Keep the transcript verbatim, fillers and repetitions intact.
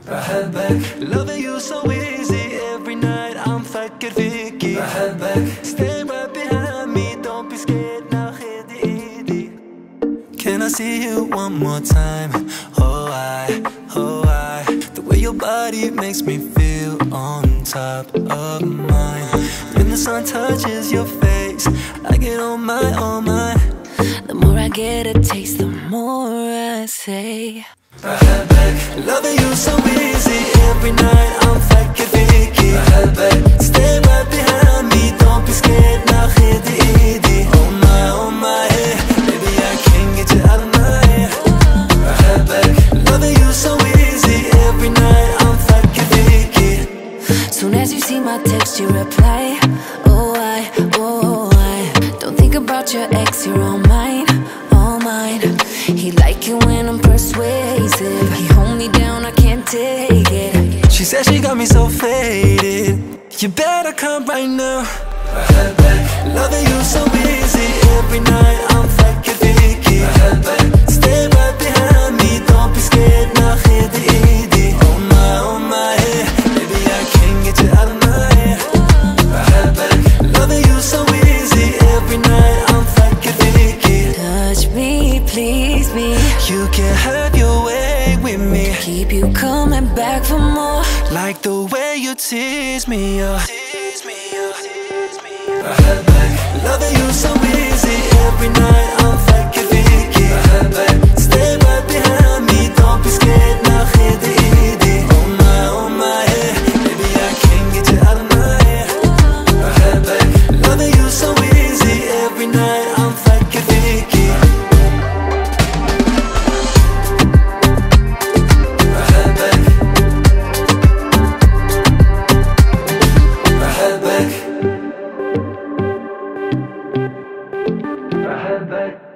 بحبك. Loving you so easy every night I'm فكر فيكي. بحبك. Stay right behind me, don't be scared, now خدي ايدي. Can I see you one more time? Oh I, oh I. The way your body makes me feel on top of mine. When the sun touches your face, I get on my, on my. The more I get a taste, the more I say بحبك. Loving you so easy every night I'm فكر فيكي. بحبك. Stay right behind me, don't be scared, now خدي ايدي. Oh my, oh my, yeah. Baby I can't get you out of my head. بحبك. Loving you so easy every night I'm فكر فيكي. Soon as you see my text, you reply. Oh I, oh I. Don't think about your ex, you're all mine, all mine. He like it when I'm persuasive. He hold me down, I can't take it. She said she got me so faded. You better come right now. بحبك. Loving you so easy every night I'm فكر فيكي. بحبك. Stay right behind me, don't be scared, now خدي ايدي. Oh my, oh my, yeah. Baby I can't get you out of my head. بحبك. Loving you so easy every night I'm فكر فيكي. Touch me, please me. You can have your way with me. Keep you coming back for more. Like the way you tease me, uh. Tease me, uh. Tease me, uh. بحبك. Loving you so easy every night I'm فكر فيكي. بحبك. Stay right behind me, don't be scared, now خدي ايدي. Oh my, oh my, yeah. Baby I can't get you out of my head. بحبك. Loving you so easy every night I'm فكر فيكي. بحبك. بحبك. بحبك.